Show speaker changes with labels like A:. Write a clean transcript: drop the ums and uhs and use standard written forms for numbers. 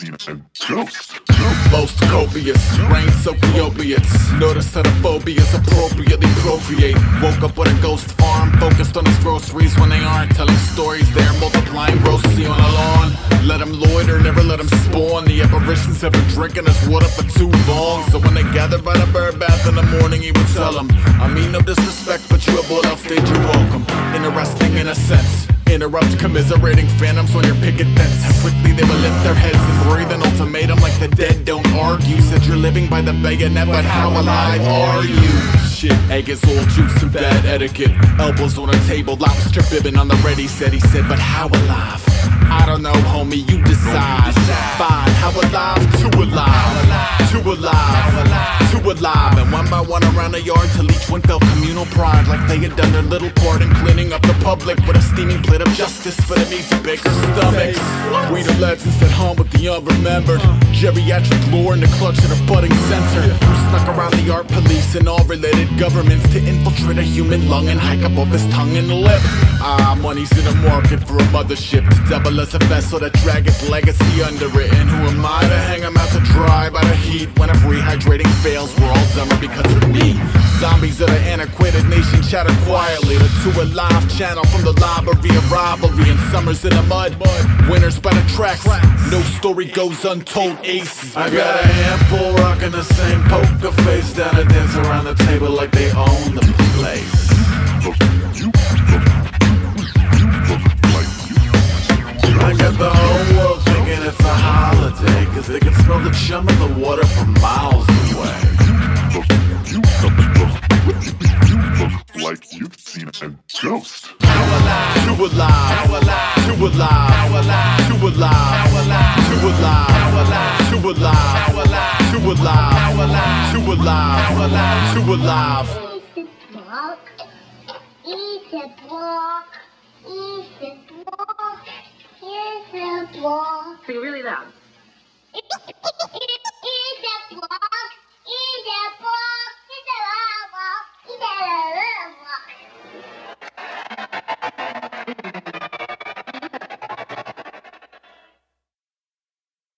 A: Most copious, rain soaking opiates. Notice how the phobias appropriately procreate. Woke up with a ghost farm, focused on his groceries when they aren't telling stories. They're multiplying grossly on a lawn. Let them loiter, never let them spawn. The apparitions have been drinking his water for too long. So when they gathered by the bird bath in the morning, he would tell them, I mean no disrespect, but you aboard off stage, you're welcome. Interesting in a sense. Interrupt commiserating phantoms on your picket fence. How quickly they will lift their heads and breathe an ultimatum like the dead don't argue. Said you're living by the bayonet, but how alive are you? Shit, egg is all juice and bad etiquette. Elbows on a table, lobster bibbing on the ready set. He said, but how alive? I don't know, homie, you decide. Fine, how alive? Too alive. Too alive. Too alive. And one by one around the yard till each one felt communal pride, like they had done their little part in cleaning up the public with a steaming plate of justice for the meat baker's stomachs. We the legends at home with the unremembered. Geriatric lore in the clutch of the budding censor, who snuck around the art police and all related governments to infiltrate a human lung and hike up off his tongue and lip. Money's in the market for a mothership to double as a vessel that drag its legacy under it. And who am I to hang him out to dry by the heat? When if rehydrating fails, we're all dumber because of me. Zombies of the antiquated nation chatter quietly. The Too Alive channel from the library of rivalry. And summers in the mud, winners by the tracks. No story goes untold, aces. I got a handful rocking the same poker face, down to dance around the table like they own the place. I got the whole world thinking it's a holiday, cause they can smell the chum in the water from miles away.
B: Like you've seen a ghost.
A: Too alive. Too alive. Too alive. Too alive. Too alive. Too alive. Too alive. Too alive.
C: Eat a block. Eat a block. Here's a block.
D: Sing really loud.
C: Eat a block.